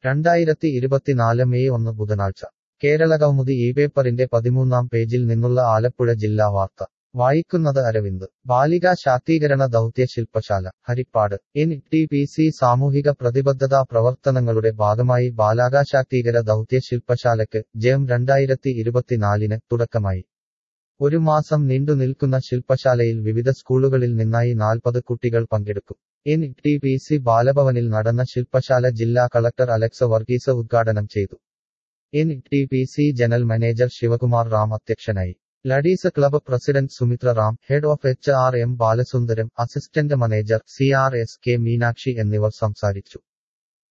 2024 May 1 ബുധനാഴ്ച കേരളകൗമുദി ഈ പേപ്പറിന്റെ 13-ാം പേജിൽ നിന്നുള്ള ആലപ്പുഴ ജില്ലാ വാർത്ത വായിക്കുന്നത് അരവിന്ദ്. ബാലികാ ശാക്തീകരണ ദൗത്യ ശില്പശാല ഹരിപ്പാട്. NTPC സാമൂഹിക പ്രതിബദ്ധതാ പ്രവർത്തനങ്ങളുടെ ഭാഗമായി ബാലികാ ശാക്തീകര ദൗത്യ ശില്പശാലയ്ക്ക് ജെം 2024 തുടക്കമായി. ഒരു മാസം നീണ്ടുനിൽക്കുന്ന ശില്പശാലയിൽ വിവിധ സ്കൂളുകളിൽ നിന്നായി 40 കുട്ടികൾ പങ്കെടുക്കും. NTPC ബാലഭവനിൽ നടന്ന ശില്പശാല ജില്ലാ കളക്ടർ അലക്സ് വർഗീസ് ഉദ്ഘാടനം ചെയ്തു. NTPC general manager Shivakumar Ram അധ്യക്ഷനായി. Ladies club president Sumitra Ram, head of HR M Balasundaram, assistant manager CRS K Meenakshi എന്നിവർ സംസാരിച്ചു.